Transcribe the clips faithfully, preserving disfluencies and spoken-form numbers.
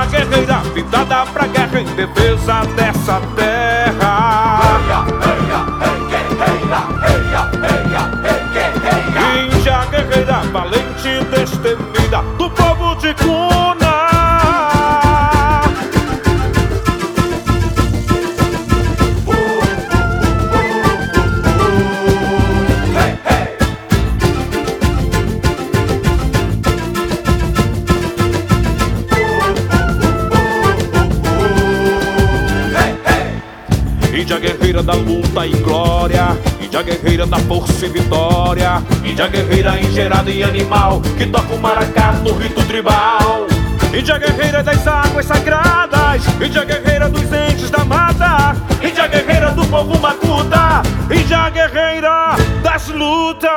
Índia guerreira, pintada pra guerra em defesa dessa terra. Índia guerreira, valente e destemida do povo de Cuna. Índia guerreira da luta e glória, Índia guerreira da força e vitória, Índia guerreira engerada e animal, que toca o maracá no rito tribal. Índia guerreira das águas sagradas, Índia guerreira dos entes da mata, Índia guerreira do povo macuta, Índia guerreira das lutas.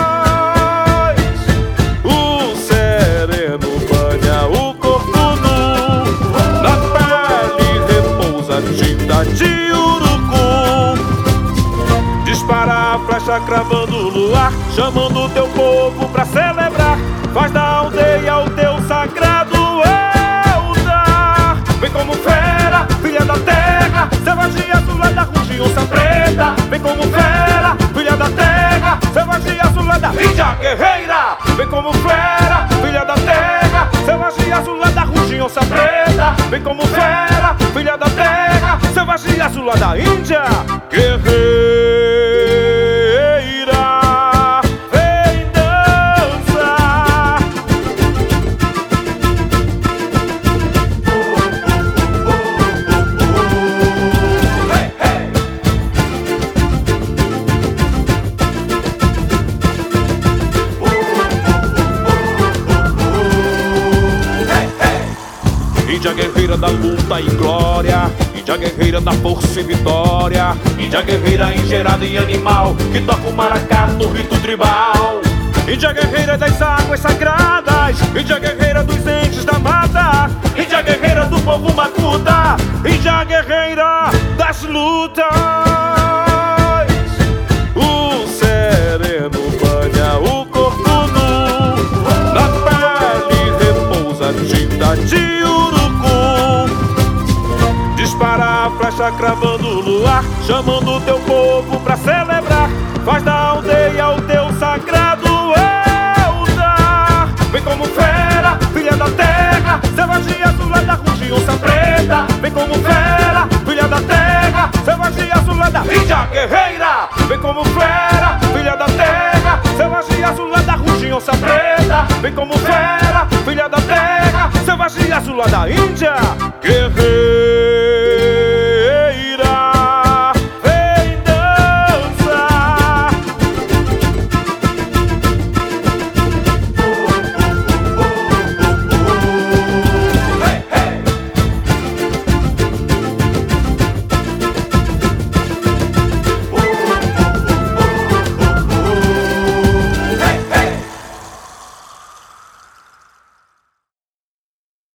O sereno banha o corpo nu, na pele repousa a tinta de dispara a flecha cravando o luar, chamando teu povo pra celebrar. Faz da aldeia o teu sagrado altar. Vem como fera, filha da terra, selvagem azulada, ruge onça preta. Vem como fera, filha da terra, selvagem azulada, Índia guerreira. Vem como fera, filha da terra, selvagem azulada, ruge onça preta. Vem como fera, filha da terra, selvagem azulada, Índia guerreira. Índia guerreira da luta e glória, Índia guerreira da força e vitória, Índia guerreira engerada e animal, que toca o maracá no rito tribal. Índia guerreira das águas sagradas, Índia guerreira dos entes da mata, Índia guerreira do povo macuta, Índia guerreira das lutas. O sereno banha o corpo nu, na pele repousa a tinta de dispara a flecha cravando o luar, chamando teu povo pra celebrar. Faz da aldeia o teu sagrado altar. Vem como fera, filha da terra, selvagem azulada, ruge onça preta. Vem como fera, filha da terra, selvagem azulada, Índia guerreira. Vem como fera, filha da terra, selvagem azulada, ruge onça preta. Vem como fera, filha da terra, selvagem azulada, Índia guerreira.